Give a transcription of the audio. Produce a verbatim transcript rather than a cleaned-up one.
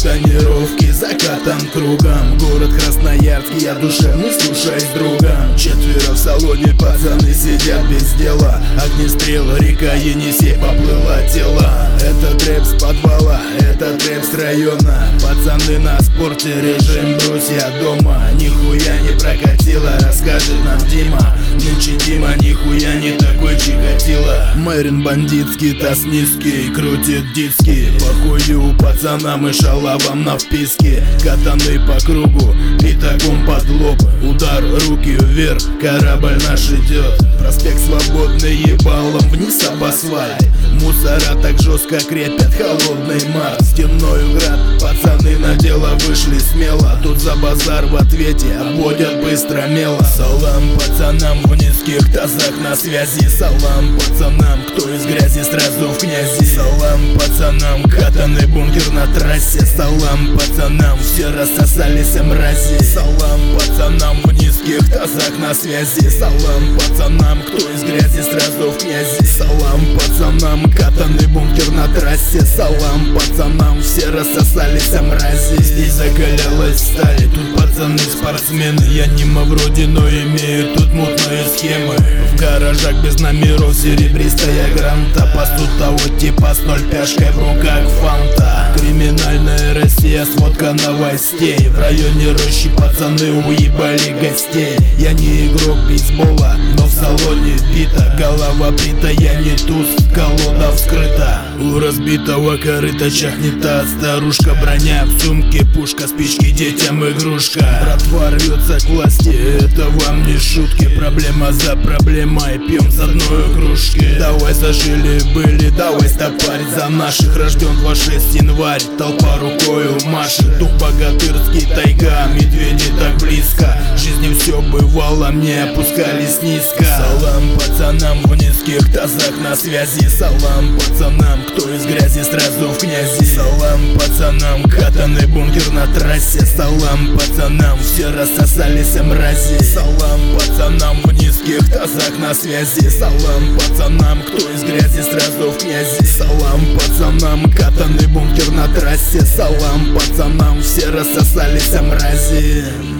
тонировки, закатан кругом. Город Красноярск, я душевный, слушай с другом. Четверо в салоне, пацаны сидят без дела. Огнестрел, река Енисей, поплыла тела. Это трэп с подвала, это трэп с района. Пацаны на спорте, режим брусья дома. Нихуя не прокатило, расскажет нам Дима. Нынче Дима нихуя не такой Чикатило. Мэрин бандитский, таз низкий, крутит диски. Похую пацанам и шалавам на вписке. Катаны по кругу, пятаком под лоб. Удар, руки вверх, корабль наш идет. Проспект Свободный, ебалом вниз об асфальт. Мусора так жестко крепят холодный март. Стенной град, пацаны на дело вышли смело. Тут за базар в ответе обводят быстро мело. Салам пацанам в низких тазах на связи. Салам пацанам, кто из грязи сразу в князи. Салам пацанам, катанный бункер на трассе. Салам пацанам, все рассосались мрази. Салам пацанам в низких тазах на связи. Салам пацанам, кто из грязи сразу в князи. Салам пацанам, катанный бункер на трассе. Салам пацанам, все рассосались мрази. Здесь закалялась сталь, тут пацаны спортсмены. Я не вроде, но имею тут мутные схемы. В гаражах без номеров серебристая гранта. Пасут того типа с ноль пяшкой в руках фанта. Криминальная Россия, сводка новостей. В районе рощи пацаны уебали гостей. Я не игрок бейсбола, но в салоне бита. Голова брита, я не туз, колода вскрыта. У разбитого корыта чахнет та старушка. Броня в сумке, пушка, спички, детям игрушка. Братва рвется к власти, это вам не шутки. Проблема за проблемой, пьем с одной кружки. Давай зажили были, давай стопарить за наших. Рожден двадцать шестого января, толпа рукою машет. Дух богатырский, тайга, медведи так близко. В жизни все бывало, мне опускались низко. Салам пацанам в низких тазах на связи. Салам пацанам, кто из грязи сразу в князи. Салам пацанам, катанный бункер на трассе. Салам пацанам, все рассосались мрази. Салам пацанам в низких тазах на связи. Салам пацанам, кто из грязи сразу в князи. Салам пацанам, катанный бункер на трассе. Салам пацанам, все рассосались мрази.